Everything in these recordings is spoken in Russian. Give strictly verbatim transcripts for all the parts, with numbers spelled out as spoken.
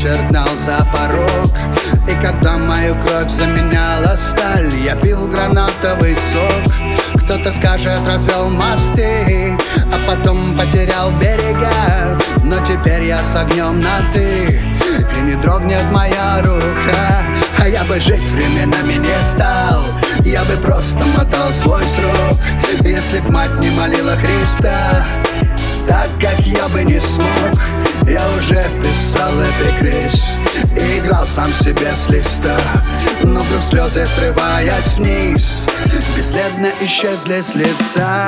вечер гнал за порог. И когда мою кровь заменяла сталь, я пил гранатовый сок. Кто-то скажет, развел мосты, а потом потерял берега. Но теперь я с огнем на ты, и не дрогнет моя рука. А я бы жить временами не стал, я бы просто мотал свой срок, если б мать не молила Христа. Так как я бы не смог, я уже писал эпикриз и играл сам себе с листа. Но вдруг слезы, срываясь вниз, бесследно исчезли с лица.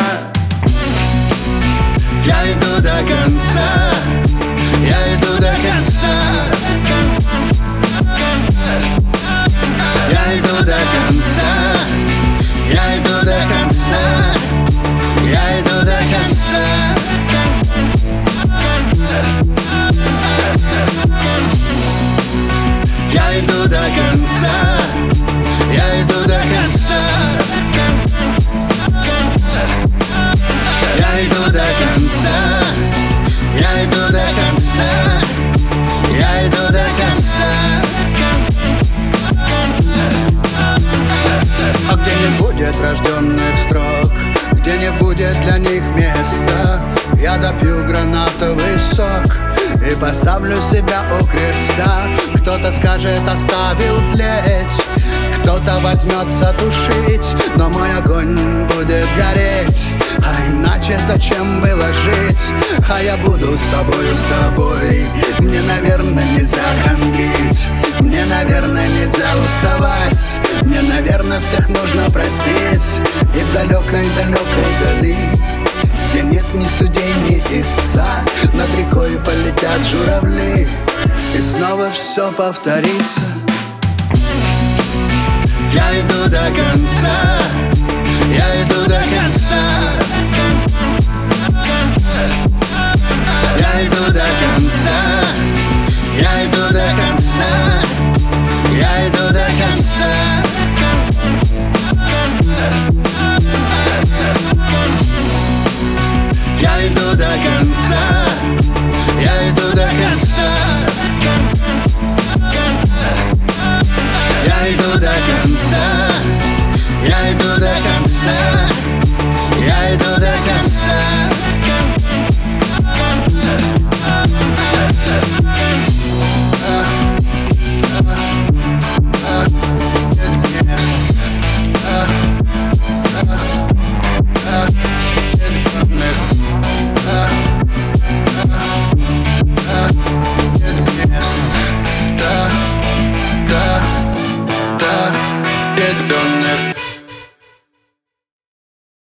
Я иду до конца, я иду до конца, я иду до конца, я иду до конца, я иду до конца. Я иду до конца, я иду до конца, я иду до конца, я иду до конца, я иду до конца. А где не будет рожденных строк, где не будет для них места, я допью гранатовый сок и поставлю себя у креста. Кто-то скажет, оставил тлеть, кто-то возьмется тушить, но мой огонь будет гореть. А иначе зачем было жить? А я буду с собою, с тобой. Мне, наверное, нельзя хандрить, мне, наверное, нельзя уставать, мне, наверное, всех нужно простить. И в далекой-далекой дали, где нет ни судей, ни истца, над рекой полетят журавли, и снова все повторится. Я иду до конца,